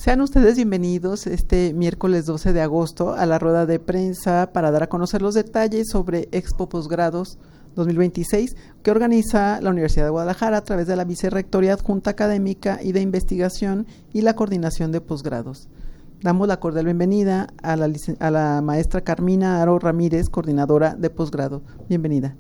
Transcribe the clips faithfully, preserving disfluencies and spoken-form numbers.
Sean ustedes bienvenidos este miércoles doce de agosto a la rueda de prensa para dar a conocer los detalles sobre Expo Posgrados dos mil veintiséis que organiza la Universidad de Guadalajara a través de la Vicerrectoría Adjunta Académica y de Investigación y la Coordinación de Posgrados. Damos la cordial bienvenida a la, a la maestra Carmina Aro Ramírez, coordinadora de posgrado. Bienvenida.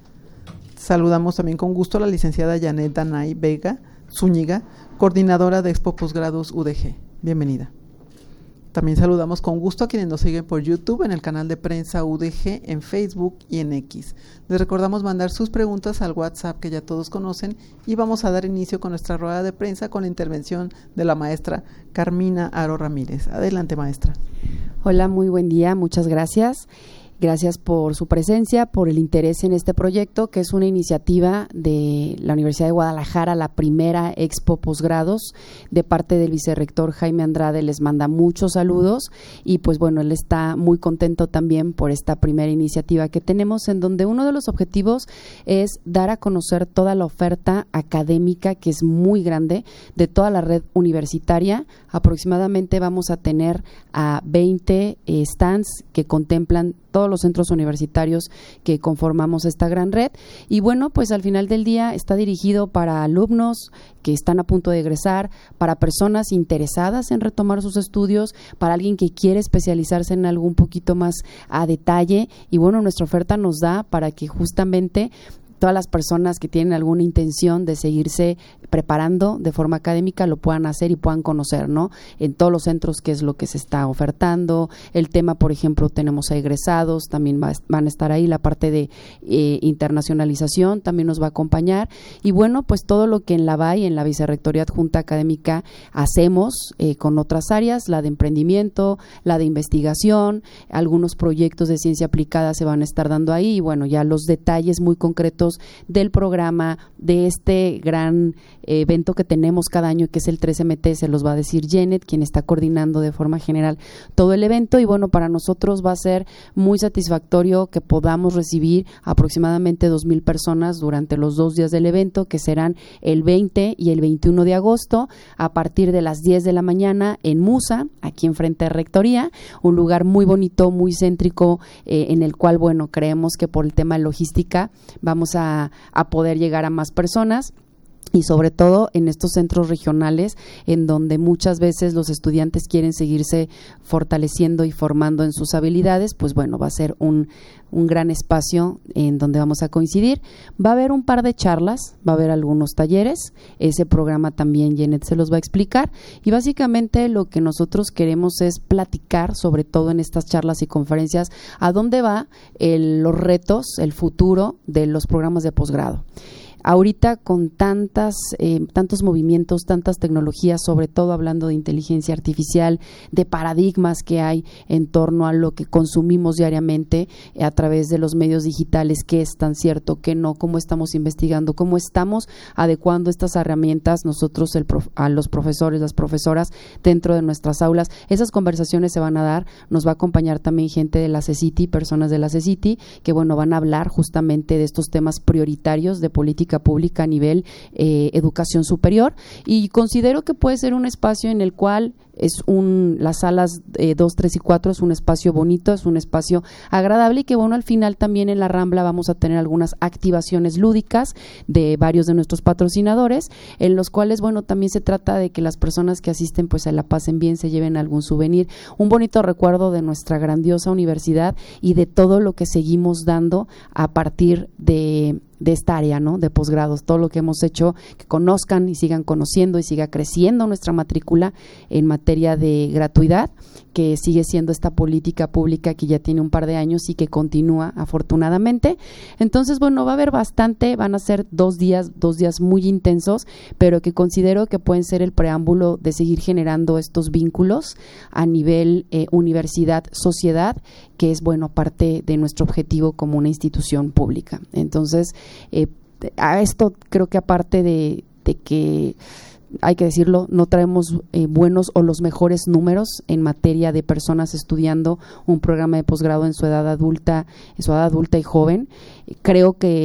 Saludamos también con gusto a la licenciada Janet Danay Vega Zúñiga, coordinadora de Expo Posgrados U D G. Bienvenida. También saludamos con gusto a quienes nos siguen por YouTube, en el canal de prensa U D G, en Facebook y en X. Les recordamos mandar sus preguntas al WhatsApp que ya todos conocen y vamos a dar inicio con nuestra rueda de prensa con la intervención de la maestra Carmina Aro Ramírez. Adelante, maestra. Hola, muy buen día, muchas gracias. Gracias por su presencia, por el interés en este proyecto, que es una iniciativa de la Universidad de Guadalajara, la primera Expo Posgrados, de parte del vicerrector Jaime Andrade. Les manda muchos saludos y pues bueno, él está muy contento también por esta primera iniciativa que tenemos, en donde uno de los objetivos es dar a conocer toda la oferta académica, que es muy grande, de toda la red universitaria. Aproximadamente vamos a tener a veinte eh, stands que contemplan todos los centros universitarios que conformamos esta gran red, y bueno, pues al final del día está dirigido para alumnos que están a punto de egresar, para personas interesadas en retomar sus estudios, para alguien que quiere especializarse en algo un poquito más a detalle, y bueno, nuestra oferta nos da para que justamente todas las personas que tienen alguna intención de seguirse preparando de forma académica lo puedan hacer y puedan conocer, ¿no? En todos los centros qué es lo que se está ofertando. El tema, por ejemplo, tenemos a egresados, también va, van a estar ahí, la parte de eh, internacionalización también nos va a acompañar, y bueno, pues todo lo que en la V A I, en la Vicerrectoría Adjunta Académica, hacemos eh, con otras áreas, la de emprendimiento, la de investigación, algunos proyectos de ciencia aplicada se van a estar dando ahí, y bueno, ya los detalles muy concretos del programa, de este gran evento que tenemos cada año, que es el tres M T, se los va a decir Janet, quien está coordinando de forma general todo el evento, y bueno, para nosotros va a ser muy satisfactorio que podamos recibir aproximadamente dos mil personas durante los dos días del evento, que serán el veinte y el veintiuno de agosto, a partir de las diez de la mañana en Musa, aquí enfrente de Rectoría, un lugar muy bonito, muy céntrico, eh, en el cual, bueno, creemos que por el tema de logística vamos a A, a poder llegar a más personas, y sobre todo en estos centros regionales en donde muchas veces los estudiantes quieren seguirse fortaleciendo y formando en sus habilidades, pues bueno, va a ser un, un gran espacio en donde vamos a coincidir. Va a haber un par de charlas, va a haber algunos talleres, ese programa también Janet se los va a explicar, y básicamente lo que nosotros queremos es platicar, sobre todo en estas charlas y conferencias, a dónde va el, los retos, el futuro de los programas de posgrado. Ahorita con tantas, eh, tantos movimientos, tantas tecnologías, sobre todo hablando de inteligencia artificial, de paradigmas que hay en torno a lo que consumimos diariamente eh, a través de los medios digitales, qué es tan cierto, qué no, cómo estamos investigando, cómo estamos adecuando estas herramientas nosotros el prof, a los profesores, las profesoras dentro de nuestras aulas. Esas conversaciones se van a dar, nos va a acompañar también gente de la CECITI, personas de la CECITI, que bueno, van a hablar justamente de estos temas prioritarios de política pública a nivel eh, educación superior, y considero que puede ser un espacio en el cual es un, las salas eh, dos, tres y cuatro es un espacio bonito, es un espacio agradable, y que bueno, al final también en la Rambla vamos a tener algunas activaciones lúdicas de varios de nuestros patrocinadores, en los cuales bueno, también se trata de que las personas que asisten pues se la pasen bien, se lleven algún souvenir, un bonito recuerdo de nuestra grandiosa universidad y de todo lo que seguimos dando a partir de de esta área, ¿no? De posgrados, todo lo que hemos hecho, que conozcan y sigan conociendo y siga creciendo nuestra matrícula en materia de gratuidad, que sigue siendo esta política pública que ya tiene un par de años y que continúa afortunadamente. Entonces, bueno, va a haber bastante, van a ser dos días, dos días muy intensos, pero que considero que pueden ser el preámbulo de seguir generando estos vínculos a nivel eh, universidad-sociedad, que es, bueno, parte de nuestro objetivo como una institución pública. Entonces, eh, a esto creo que aparte de, de que hay que decirlo, no traemos eh, buenos o los mejores números en materia de personas estudiando un programa de posgrado en su edad adulta, en su edad adulta y joven. Creo que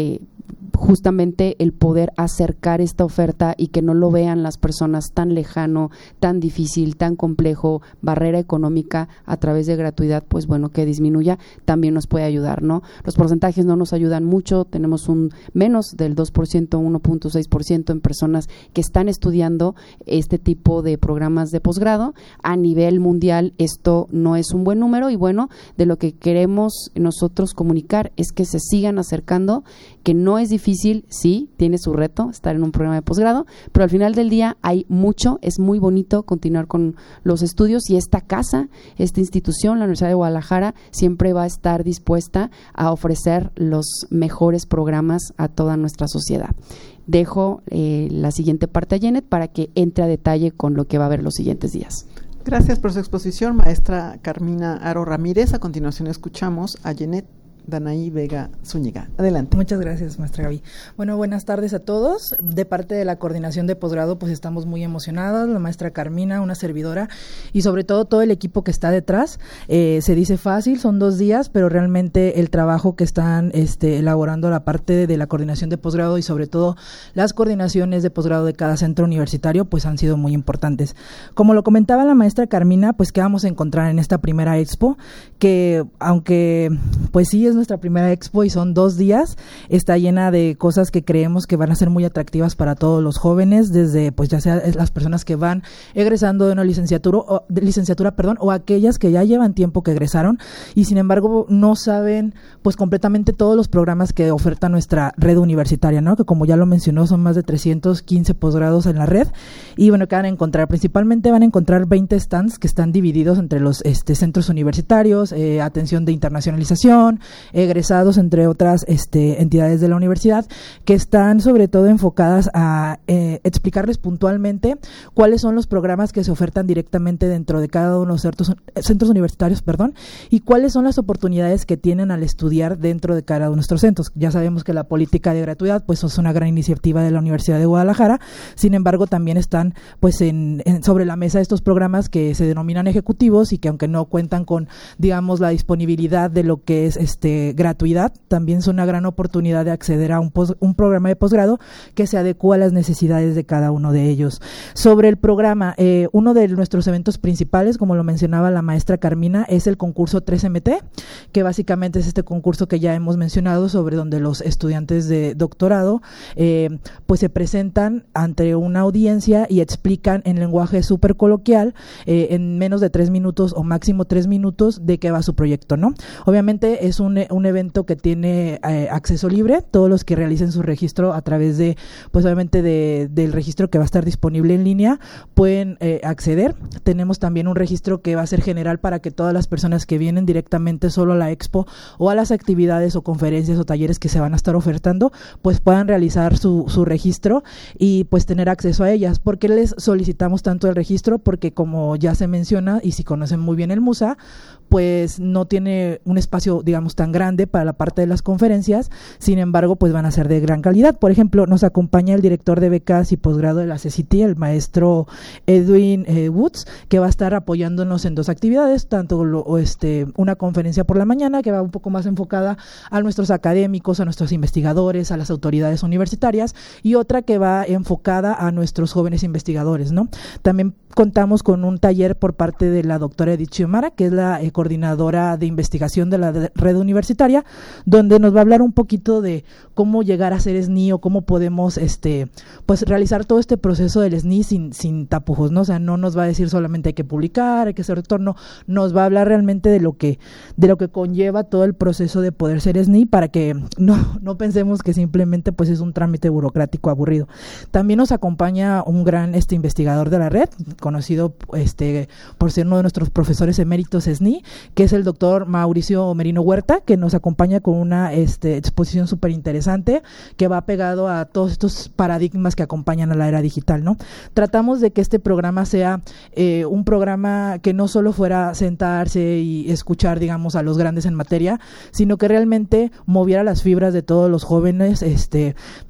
justamente el poder acercar esta oferta y que no lo vean las personas tan lejano, tan difícil, tan complejo, barrera económica a través de gratuidad, pues bueno, que disminuya, también nos puede ayudar, ¿no? Los porcentajes no nos ayudan mucho, tenemos un menos del dos por ciento, uno punto seis por ciento en personas que están estudiando este tipo de programas de posgrado. A nivel mundial esto no es un buen número y bueno, de lo que queremos nosotros comunicar es que se sigan acercando, que no es difícil, sí, tiene su reto estar en un programa de posgrado, pero al final del día hay mucho, es muy bonito continuar con los estudios y esta casa, esta institución, la Universidad de Guadalajara, siempre va a estar dispuesta a ofrecer los mejores programas a toda nuestra sociedad. Dejo eh, la siguiente parte a Janet para que entre a detalle con lo que va a haber los siguientes días. Gracias por su exposición, maestra Carmina Aro Ramírez. A continuación escuchamos a Janet Danaí Vega Zúñiga. Adelante. Muchas gracias, maestra Gaby. Bueno, buenas tardes a todos. De parte de la coordinación de posgrado, pues estamos muy emocionadas, la maestra Carmina, una servidora, y sobre todo todo el equipo que está detrás. Eh, se dice fácil, son dos días, pero realmente el trabajo que están este, elaborando la parte de la coordinación de posgrado y sobre todo las coordinaciones de posgrado de cada centro universitario, pues han sido muy importantes. Como lo comentaba la maestra Carmina, pues ¿qué vamos a encontrar en esta primera expo? Que aunque pues sí es nuestra primera expo y son dos días, está llena de cosas que creemos que van a ser muy atractivas para todos los jóvenes, desde pues ya sea las personas que van egresando de una licenciatura, o, de licenciatura perdón, o aquellas que ya llevan tiempo que egresaron y sin embargo no saben pues completamente todos los programas que oferta nuestra red universitaria, ¿no? Que como ya lo mencionó son más de trescientos quince posgrados en la red y bueno, que van a encontrar? Principalmente van a encontrar veinte stands que están divididos entre los este, centros universitarios, eh, atención de internacionalización, egresados, entre otras este, entidades de la universidad, que están sobre todo enfocadas a eh, explicarles puntualmente cuáles son los programas que se ofertan directamente dentro de cada uno de los centros, centros universitarios, perdón, y cuáles son las oportunidades que tienen al estudiar dentro de cada uno de nuestros centros. Ya sabemos que la política de gratuidad pues es una gran iniciativa de la Universidad de Guadalajara, sin embargo también están pues en, en sobre la mesa estos programas que se denominan ejecutivos y que aunque no cuentan con, digamos, la disponibilidad de lo que es este gratuidad, también son una gran oportunidad de acceder a un, pos, un programa de posgrado que se adecua a las necesidades de cada uno de ellos. Sobre el programa, eh, uno de nuestros eventos principales, como lo mencionaba la maestra Carmina, es el concurso tres M T, que básicamente es este concurso que ya hemos mencionado, sobre donde los estudiantes de doctorado eh, pues se presentan ante una audiencia y explican en lenguaje súper coloquial, eh, en menos de tres minutos o máximo tres minutos, de qué va su proyecto, ¿no? Obviamente es un un evento que tiene eh, acceso libre, todos los que realicen su registro a través de, pues obviamente de, del registro que va a estar disponible en línea, pueden eh, acceder. Tenemos también un registro que va a ser general para que todas las personas que vienen directamente solo a la expo o a las actividades o conferencias o talleres que se van a estar ofertando, pues puedan realizar su, su registro y pues tener acceso a ellas. ¿Por qué les solicitamos tanto el registro? Porque como ya se menciona, y si conocen muy bien el MUSA, pues no tiene un espacio, digamos, tan grande para la parte de las conferencias, sin embargo, pues van a ser de gran calidad. Por ejemplo, nos acompaña el director de becas y posgrado de la C C T, el maestro Edwin eh, Woods, que va a estar apoyándonos en dos actividades, tanto lo, o este, una conferencia por la mañana, que va un poco más enfocada a nuestros académicos, a nuestros investigadores, a las autoridades universitarias, y otra que va enfocada a nuestros jóvenes investigadores, ¿no? También contamos con un taller por parte de la doctora Edith Xiomara, que es la eh, coordinadora de investigación de la de red universitaria, donde nos va a hablar un poquito de cómo llegar a ser S N I o cómo podemos este pues realizar todo este proceso del S N I sin, sin tapujos, ¿no? O sea, no nos va a decir solamente hay que publicar, hay que hacer retorno, nos va a hablar realmente de lo que de lo que conlleva todo el proceso de poder ser S N I, para que no, no pensemos que simplemente pues es un trámite burocrático aburrido. También nos acompaña un gran este investigador de la red, conocido este por ser uno de nuestros profesores eméritos S N I, que es el doctor Mauricio Merino Huerta, que nos acompaña con una este, exposición súper interesante que va pegado a todos estos paradigmas que acompañan a la era digital, ¿no? Tratamos de que este programa sea eh, un programa que no solo fuera sentarse y escuchar, digamos, a los grandes en materia, sino que realmente moviera las fibras de todos los jóvenes este que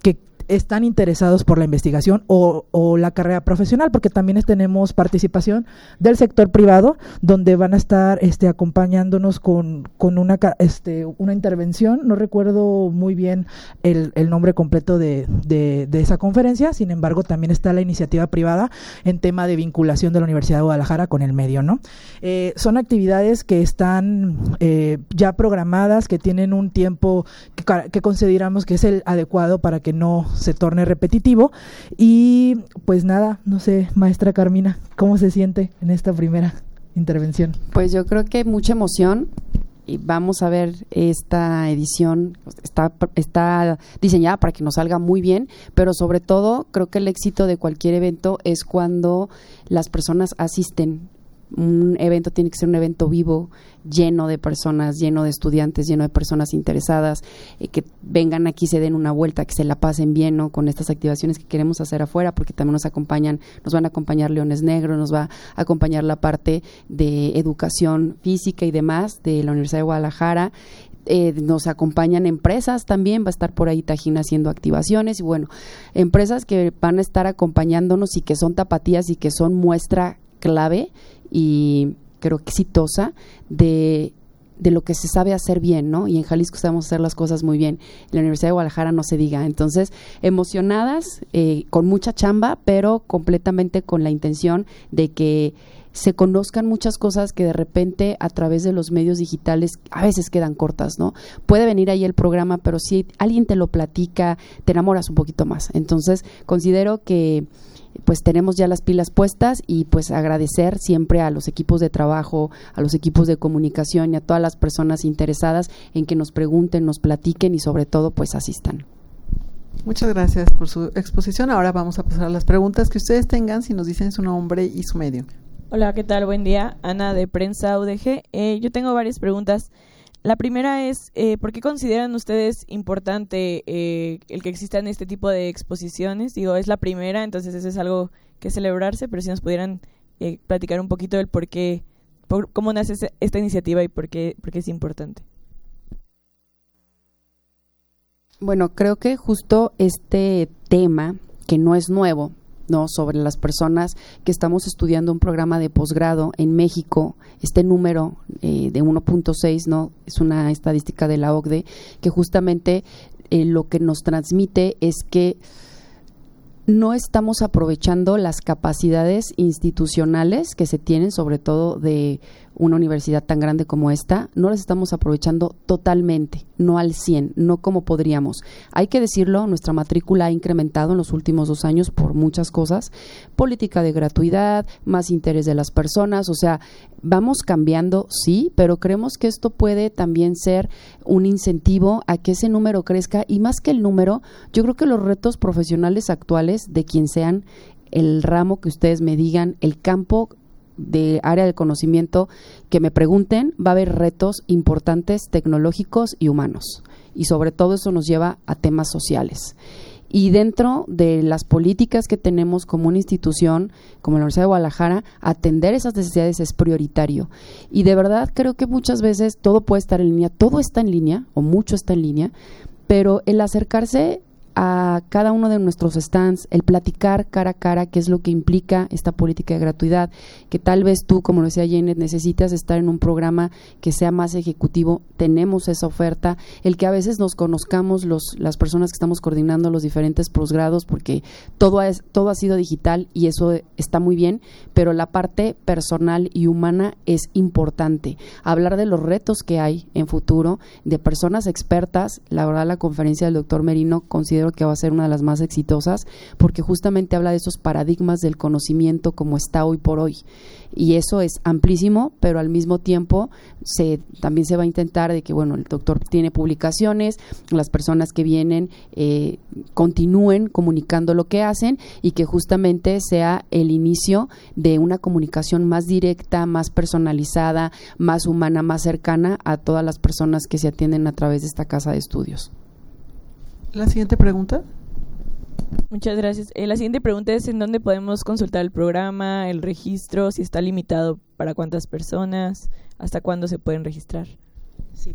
están interesados por la investigación o, o la carrera profesional, porque también tenemos participación del sector privado, donde van a estar este, acompañándonos con, con una, este, una intervención. No recuerdo muy bien el, el nombre completo de, de, de esa conferencia, sin embargo también está la iniciativa privada en tema de vinculación de la Universidad de Guadalajara con el medio, ¿no? Eh, son actividades que están eh, ya programadas, que tienen un tiempo que, que consideramos que es el adecuado para que no se torne repetitivo. Y pues nada, no sé, maestra Carmina, ¿cómo se siente en esta primera intervención? Pues yo creo que mucha emoción, y vamos a ver, esta edición está, está diseñada para que nos salga muy bien, pero sobre todo creo que el éxito de cualquier evento es cuando las personas asisten. Un evento tiene que ser un evento vivo, lleno de personas, lleno de estudiantes, lleno de personas interesadas, eh, que vengan aquí, se den una vuelta, que se la pasen bien, ¿no? Con estas activaciones que queremos hacer afuera, porque también nos acompañan, nos van a acompañar Leones Negros, nos va a acompañar la parte de educación física y demás de la Universidad de Guadalajara. Eh, nos acompañan empresas también, va a estar por ahí Tajín haciendo activaciones, y bueno, empresas que van a estar acompañándonos y que son tapatías y que son muestra clave y creo que exitosa de, de lo que se sabe hacer bien, ¿no? Y en Jalisco sabemos hacer las cosas muy bien. En la Universidad de Guadalajara no se diga. Entonces, emocionadas, eh, con mucha chamba, pero completamente con la intención de que se conozcan muchas cosas que de repente a través de los medios digitales a veces quedan cortas, ¿no? Puede venir ahí el programa, pero si alguien te lo platica, te enamoras un poquito más. Entonces, considero que pues tenemos ya las pilas puestas, y pues agradecer siempre a los equipos de trabajo, a los equipos de comunicación y a todas las personas interesadas en que nos pregunten, nos platiquen y sobre todo pues asistan. Muchas gracias por su exposición. Ahora vamos a pasar a las preguntas que ustedes tengan, si nos dicen su nombre y su medio. Hola, ¿qué tal? Buen día. Ana de Prensa U D G. Eh, yo tengo varias preguntas. La primera es, eh, ¿por qué consideran ustedes importante eh, el que existan este tipo de exposiciones? Digo, es la primera, entonces eso es algo que celebrarse, pero si nos pudieran eh, platicar un poquito del por qué, por, cómo nace esta iniciativa y por qué, por qué es importante. Bueno, creo que justo este tema, que no es nuevo, ¿no? Sobre las personas que estamos estudiando un programa de posgrado en México, este número eh, de uno punto seis, ¿no? Es una estadística de la O C D E, que justamente eh, lo que nos transmite es que no estamos aprovechando las capacidades institucionales que se tienen, sobre todo de una universidad tan grande como esta, no las estamos aprovechando totalmente, no al cien, no como podríamos. Hay que decirlo, nuestra matrícula ha incrementado en los últimos dos años por muchas cosas, política de gratuidad, más interés de las personas, o sea, vamos cambiando, sí, pero creemos que esto puede también ser un incentivo a que ese número crezca, y más que el número, yo creo que los retos profesionales actuales, de quien sean, el ramo que ustedes me digan, el campo de área de conocimiento que me pregunten, va a haber retos importantes tecnológicos y humanos, y sobre todo eso nos lleva a temas sociales. Y dentro de las políticas que tenemos como una institución, como la Universidad de Guadalajara, atender esas necesidades es prioritario. Y de verdad creo que muchas veces todo puede estar en línea, todo está en línea, o mucho está en línea, pero el acercarse a cada uno de nuestros stands, el platicar cara a cara qué es lo que implica esta política de gratuidad, que tal vez tú, como lo decía Janet, necesitas estar en un programa que sea más ejecutivo, tenemos esa oferta, el que a veces nos conozcamos los, las personas que estamos coordinando los diferentes posgrados, porque todo, es, todo ha sido digital y eso está muy bien, pero la parte personal y humana es importante. Hablar de los retos que hay en futuro, de personas expertas, la verdad la conferencia del doctor Merino considero que va a ser una de las más exitosas, porque justamente habla de esos paradigmas del conocimiento como está hoy por hoy, y eso es amplísimo, pero al mismo tiempo se, también se va a intentar de que, bueno, el doctor tiene publicaciones, las personas que vienen eh, continúen comunicando lo que hacen, y que justamente sea el inicio de una comunicación más directa, más personalizada, más humana, más cercana a todas las personas que se atienden a través de esta casa de estudios. La siguiente pregunta. Muchas gracias. Eh, la siguiente pregunta es ¿en dónde podemos consultar el programa, el registro, si está limitado para cuántas personas, hasta cuándo se pueden registrar? Sí.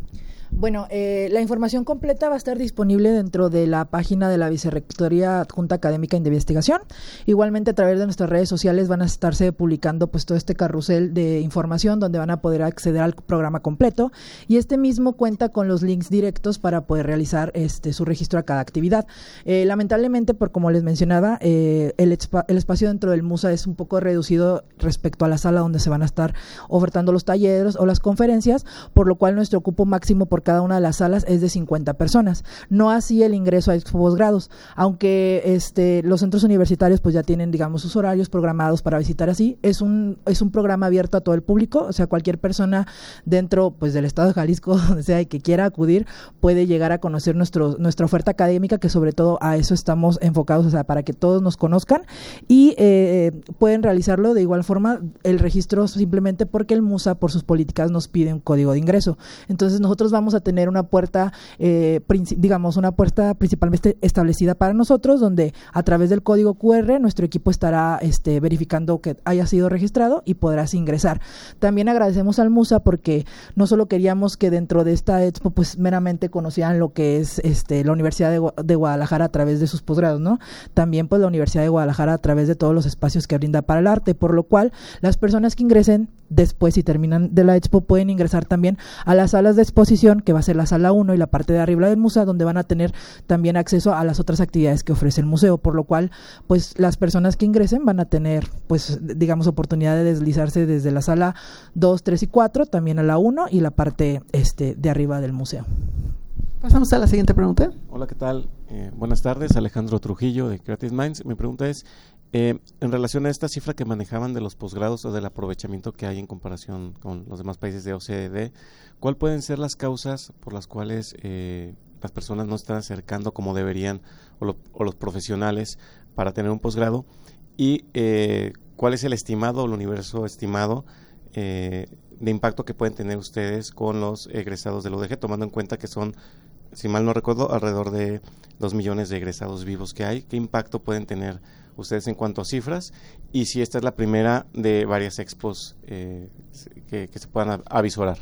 Bueno, eh, la información completa va a estar disponible dentro de la página de la Vicerrectoría Adjunta Académica de Investigación. Igualmente, a través de nuestras redes sociales van a estarse publicando pues todo este carrusel de información donde van a poder acceder al programa completo, y este mismo cuenta con los links directos para poder realizar este su registro a cada actividad. Eh, lamentablemente, por como les mencionaba, eh, el, expa- el espacio dentro del MUSA es un poco reducido respecto a la sala donde se van a estar ofertando los talleres o las conferencias, por lo cual nuestro cupo máximo por cada una de las salas es de cincuenta personas, no así el ingreso a Expo Posgrados, aunque este los centros universitarios pues ya tienen, digamos, sus horarios programados para visitar. Así es un es un programa abierto a todo el público, o sea, cualquier persona dentro pues del estado de Jalisco, donde sea, y que quiera acudir, puede llegar a conocer nuestro nuestra oferta académica, que sobre todo a eso estamos enfocados, o sea, para que todos nos conozcan, y eh, pueden realizarlo de igual forma, el registro simplemente porque el MUSA por sus políticas nos pide un código de ingreso. Entonces nosotros vamos a tener una puerta, eh, digamos, una puerta principalmente establecida para nosotros, donde a través del código cu erre nuestro equipo estará este, verificando que haya sido registrado y podrás ingresar. También agradecemos al MUSA porque no solo queríamos que dentro de esta expo pues meramente conocieran lo que es este la Universidad de, de Guadalajara a través de sus posgrados, ¿no? También pues la Universidad de Guadalajara a través de todos los espacios que brinda para el arte, por lo cual las personas que ingresen después, si terminan de la expo, pueden ingresar también a las salas de exposición, que va a ser la sala uno y la parte de arriba del museo, donde van a tener también acceso a las otras actividades que ofrece el museo, por lo cual pues las personas que ingresen van a tener pues digamos oportunidad de deslizarse desde la sala dos, tres y cuatro, también a la uno y la parte este de arriba del museo. Pasamos a la siguiente pregunta. Hola, ¿qué tal? Eh, buenas tardes, Alejandro Trujillo de Creative Minds. Mi pregunta es, eh, en relación a esta cifra que manejaban de los posgrados o del aprovechamiento que hay en comparación con los demás países de O C D E, ¿cuál pueden ser las causas por las cuales eh, las personas no están acercando como deberían o, lo, o los profesionales para tener un posgrado? Y eh, ¿cuál es el estimado o el universo estimado eh, de impacto que pueden tener ustedes con los egresados del U D G, tomando en cuenta que son, si mal no recuerdo, alrededor de dos millones de egresados vivos que hay? ¿Qué impacto pueden tener ustedes en cuanto a cifras? Y si esta es la primera de varias expos eh, que, que se puedan avisorar.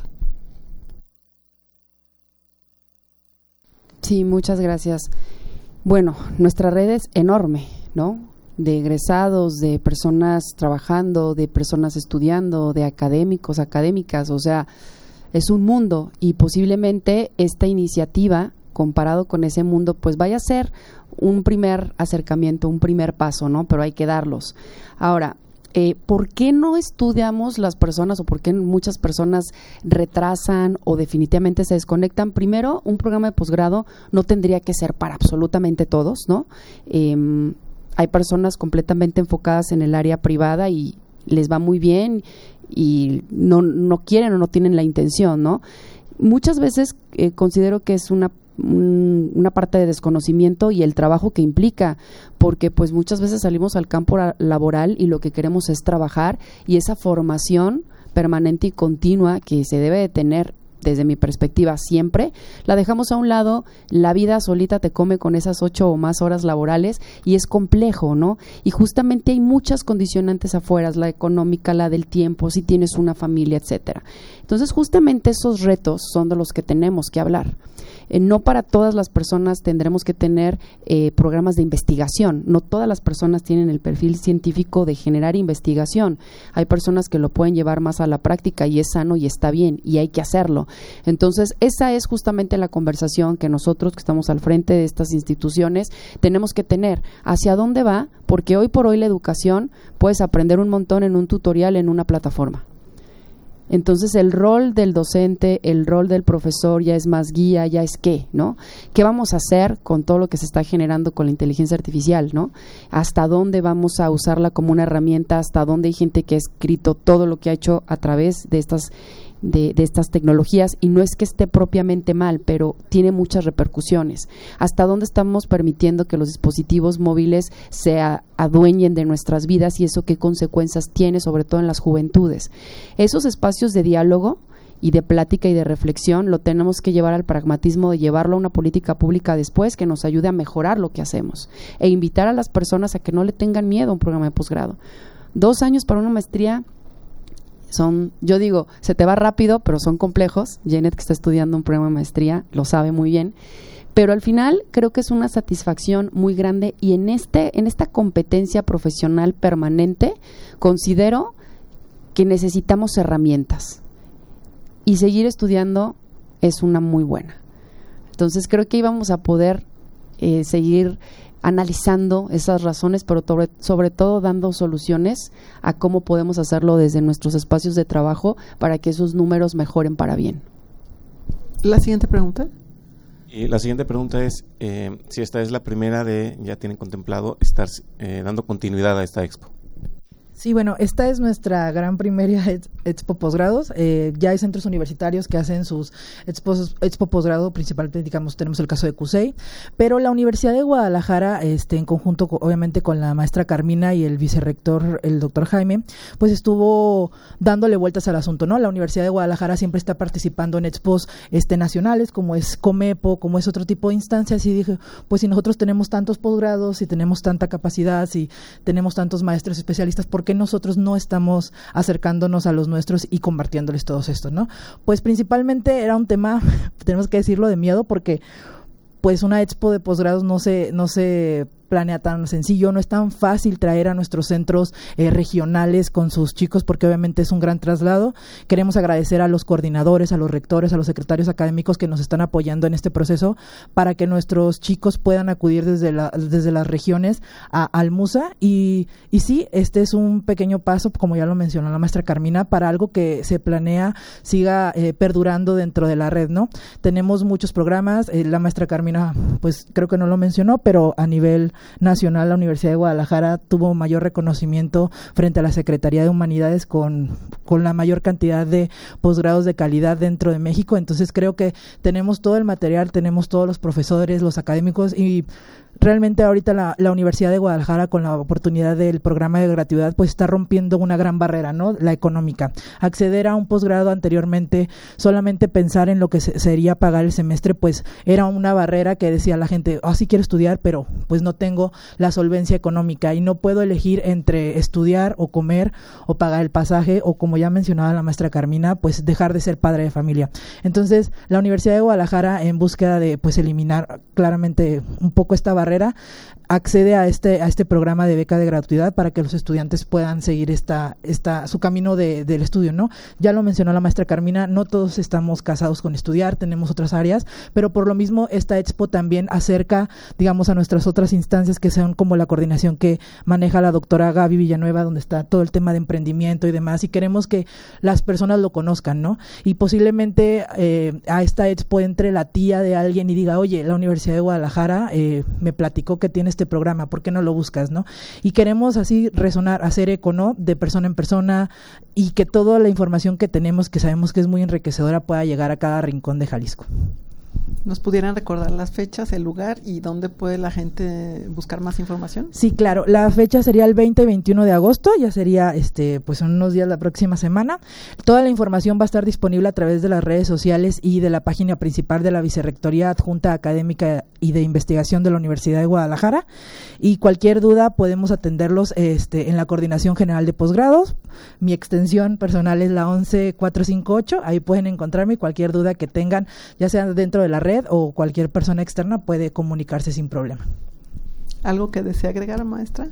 Sí, muchas gracias. Bueno, nuestra red es enorme, ¿no? De egresados, de personas trabajando, de personas estudiando, de académicos, académicas, o sea, es un mundo, y posiblemente esta iniciativa, comparado con ese mundo, pues vaya a ser un primer acercamiento, un primer paso, ¿no? Pero hay que darlos. Ahora, eh, ¿por qué no estudiamos las personas o por qué muchas personas retrasan o definitivamente se desconectan? Primero, un programa de posgrado no tendría que ser para absolutamente todos, ¿no? Eh, hay personas completamente enfocadas en el área privada y les va muy bien y no, no quieren o no tienen la intención, ¿no? Muchas veces eh, considero que es una un, una parte de desconocimiento y el trabajo que implica, porque pues muchas veces salimos al campo laboral y lo que queremos es trabajar, y esa formación permanente y continua que se debe de tener, desde mi perspectiva, siempre, la dejamos a un lado. La vida solita te come con esas ocho o más horas laborales y es complejo, ¿no? Y justamente hay muchas condicionantes afuera, la económica, la del tiempo, si tienes una familia, etcétera. Entonces, justamente esos retos son de los que tenemos que hablar. Eh, no para todas las personas tendremos que tener eh, programas de investigación. No todas las personas tienen el perfil científico de generar investigación. Hay personas que lo pueden llevar más a la práctica y es sano y está bien y hay que hacerlo. Entonces, esa es justamente la conversación que nosotros que estamos al frente de estas instituciones tenemos que tener. ¿Hacia dónde va? Porque hoy por hoy la educación puedes aprender un montón en un tutorial, en una plataforma. Entonces, el rol del docente, el rol del profesor ya es más guía, ya es qué, ¿no? ¿Qué vamos a hacer con todo lo que se está generando con la inteligencia artificial, ¿no? ¿Hasta dónde vamos a usarla como una herramienta? ¿Hasta dónde hay gente que ha escrito todo lo que ha hecho a través de estas De, de estas tecnologías? Y no es que esté propiamente mal, pero tiene muchas repercusiones. ¿Hasta dónde estamos permitiendo que los dispositivos móviles se a, adueñen de nuestras vidas y eso qué consecuencias tiene, sobre todo en las juventudes? Esos espacios de diálogo y de plática y de reflexión lo tenemos que llevar al pragmatismo de llevarlo a una política pública después que nos ayude a mejorar lo que hacemos e invitar a las personas a que no le tengan miedo a un programa de posgrado. Dos años para una maestría Son, yo digo, se te va rápido, pero son complejos. Janet, que está estudiando un programa de maestría, lo sabe muy bien. Pero al final creo que es una satisfacción muy grande y en este, en esta competencia profesional permanente considero que necesitamos herramientas y seguir estudiando es una muy buena. Entonces creo que íbamos a poder eh, seguir analizando esas razones, pero sobre, sobre todo dando soluciones a cómo podemos hacerlo desde nuestros espacios de trabajo para que esos números mejoren para bien. La siguiente pregunta. Y la siguiente pregunta es eh, si esta es la primera de, ya tienen contemplado estar eh, dando continuidad a esta expo. Sí, bueno, esta es nuestra gran primera expo posgrados. Eh, ya hay centros universitarios que hacen sus expos, expo posgrado, principalmente, digamos, tenemos el caso de C U S E I, pero la Universidad de Guadalajara, este, en conjunto, con, obviamente, con la maestra Carmina y el vicerrector, el doctor Jaime, pues estuvo dándole vueltas al asunto, ¿no? La Universidad de Guadalajara siempre está participando en expos este, nacionales, como es Comepo, como es otro tipo de instancias, y dije, pues si nosotros tenemos tantos posgrados, si tenemos tanta capacidad, si tenemos tantos maestros especialistas, ¿por qué nosotros no estamos acercándonos a los nuestros y compartiéndoles todo esto, ¿no? Pues principalmente era un tema, tenemos que decirlo, de miedo, porque pues una expo de posgrados no se, no se planea tan sencillo, no es tan fácil traer a nuestros centros eh, regionales con sus chicos, porque obviamente es un gran traslado. Queremos agradecer a los coordinadores, a los rectores, a los secretarios académicos que nos están apoyando en este proceso para que nuestros chicos puedan acudir desde, la, desde las regiones a Almusa y, y sí, este es un pequeño paso, como ya lo mencionó la maestra Carmina, para algo que se planea siga eh, perdurando dentro de la red, ¿no? Tenemos muchos programas, eh, la maestra Carmina pues creo que no lo mencionó, pero a nivel nacional la Universidad de Guadalajara tuvo mayor reconocimiento frente a la Secretaría de Humanidades con, con la mayor cantidad de posgrados de calidad dentro de México. Entonces creo que tenemos todo el material, tenemos todos los profesores, los académicos y realmente ahorita la, la Universidad de Guadalajara, con la oportunidad del programa de gratuidad, pues está rompiendo una gran barrera, ¿no? La económica. Acceder a un posgrado anteriormente, solamente pensar en lo que se, sería pagar el semestre, pues era una barrera que decía la gente, ah, sí quiero estudiar, pero pues no tengo la solvencia económica y no puedo elegir entre estudiar o comer o pagar el pasaje o, como ya mencionaba la maestra Carmina, pues dejar de ser padre de familia. Entonces, la Universidad de Guadalajara, en búsqueda de pues eliminar claramente un poco esta barrera, accede a este a este programa de beca de gratuidad para que los estudiantes puedan seguir esta esta su camino de, del estudio, ¿no? Ya lo mencionó la maestra Carmina, no todos estamos casados con estudiar, tenemos otras áreas, pero por lo mismo esta expo también acerca, digamos, a nuestras otras instancias que son como la coordinación que maneja la doctora Gaby Villanueva, donde está todo el tema de emprendimiento y demás, y queremos que las personas lo conozcan, ¿no? Y posiblemente eh, a esta expo entre la tía de alguien y diga, oye, la Universidad de Guadalajara eh, me platicó que tiene este programa, ¿por qué no lo buscas, no? Y queremos así resonar, hacer eco, ¿no? De persona en persona y que toda la información que tenemos, que sabemos que es muy enriquecedora, pueda llegar a cada rincón de Jalisco. ¿Nos pudieran recordar las fechas, el lugar y dónde puede la gente buscar más información? Sí, claro. La fecha sería el veinte y veintiuno de agosto, ya sería este pues en unos días la próxima semana. Toda la información va a estar disponible a través de las redes sociales y de la página principal de la Vicerrectoría Adjunta Académica y de Investigación de la Universidad de Guadalajara. Y cualquier duda podemos atenderlos este en la Coordinación General de Posgrados. Mi extensión personal es la once cuatrocientos cincuenta y ocho. Ahí pueden encontrarme. Cualquier duda que tengan, ya sea dentro de la red o cualquier persona externa, puede comunicarse sin problema. ¿Algo que desea agregar, maestra?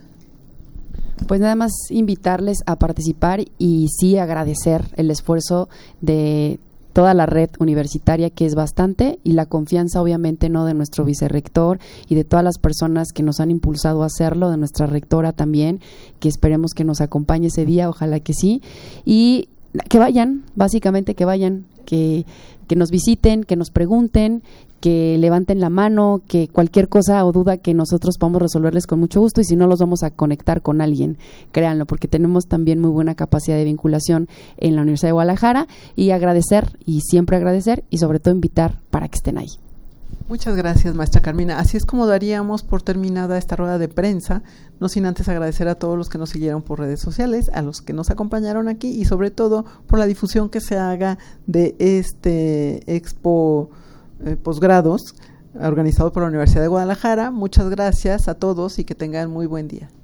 Pues nada más invitarles a participar y sí agradecer el esfuerzo de toda la red universitaria, que es bastante, y la confianza obviamente no de nuestro vicerrector y de todas las personas que nos han impulsado a hacerlo, de nuestra rectora también, que esperemos que nos acompañe ese día, ojalá que sí, y que vayan, básicamente que vayan, que, que nos visiten, que nos pregunten, que levanten la mano, que cualquier cosa o duda que nosotros podamos resolverles con mucho gusto, y si no, los vamos a conectar con alguien, créanlo, porque tenemos también muy buena capacidad de vinculación en la Universidad de Guadalajara, y agradecer, y siempre agradecer, y sobre todo invitar para que estén ahí. Muchas gracias, maestra Carmina. Así es como daríamos por terminada esta rueda de prensa, no sin antes agradecer a todos los que nos siguieron por redes sociales, a los que nos acompañaron aquí y sobre todo por la difusión que se haga de este Expo eh, Posgrados organizado por la Universidad de Guadalajara. Muchas gracias a todos y que tengan muy buen día.